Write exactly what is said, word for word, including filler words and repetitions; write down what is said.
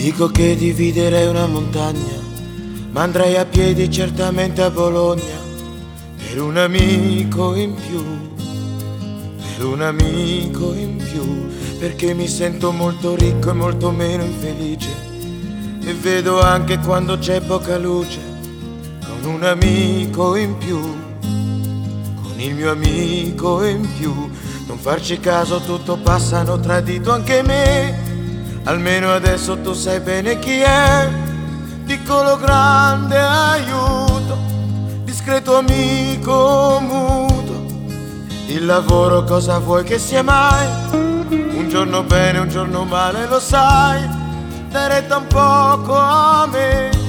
Dico che dividerei una montagna, ma andrei a piedi certamente a Bologna, per un amico in più, per un amico in più, perché mi sento molto ricco e molto meno infelice, e vedo anche quando c'è poca luce, con un amico in più, con il mio amico in più. Non farci caso, tutto passa, hanno tradito anche me. Almeno adesso tu sai bene chi è, piccolo grande aiuto, discreto amico muto. Il lavoro cosa vuoi che sia mai? Un giorno bene, un giorno male, lo sai, dai retta un poco a me.